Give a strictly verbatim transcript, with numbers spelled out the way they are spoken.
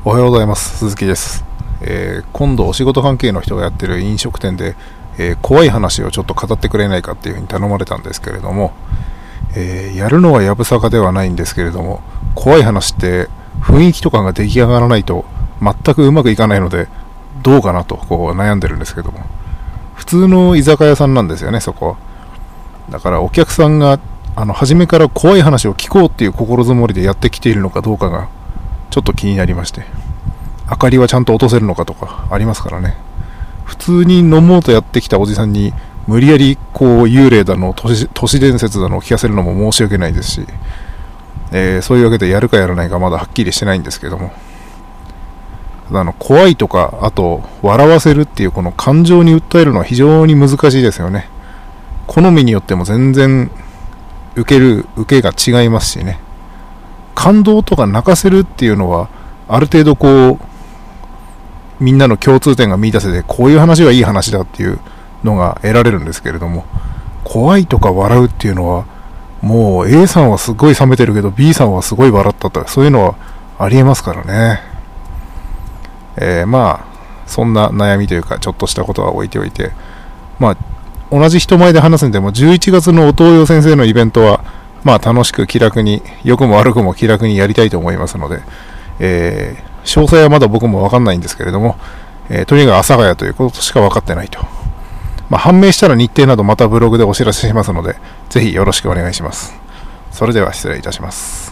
おはようございます。鈴木です。えー、今度お仕事関係の人がやってる飲食店で、えー、怖い話をちょっと語ってくれないかっていうふうに頼まれたんですけれども、えー、やるのはやぶさかではないんですけれども、怖い話って雰囲気とかが出来上がらないと全くうまくいかないので、どうかなとこう悩んでるんですけども、普通の居酒屋さんなんですよね、そこ。だからお客さんがあの初めから怖い話を聞こうっていう心づもりでやってきているのかどうかがちょっと気になりまして、明かりはちゃんと落とせるのかとかありますからね。普通に飲もうとやってきたおじさんに無理やりこう幽霊だの都市、都市伝説だのを聞かせるのも申し訳ないですし、えー、そういうわけでやるかやらないかまだはっきりしてないんですけども、あの怖いとか、あと笑わせるっていうこの感情に訴えるのは非常に難しいですよね。好みによっても全然受ける受けが違いますしね。感動とか泣かせるっていうのはある程度こうみんなの共通点が見出せて、こういう話はいい話だっていうのが得られるんですけれども、怖いとか笑うっていうのはもう A さんはすごい冷めてるけど B さんはすごい笑ったとか、そういうのはありえますからね。えー、まあそんな悩みというかちょっとしたことは置いておいて、まあ同じ人前で話すんでもじゅういちがつのお東洋先生のイベントはまあ楽しく気楽に、良くも悪くも気楽にやりたいと思いますので、えー、詳細はまだ僕も分かんないんですけれども、えー、とにかく阿佐ヶ谷ということしか分かってないと。まあ、判明したら日程などまたブログでお知らせしますので、ぜひよろしくお願いします。それでは失礼いたします。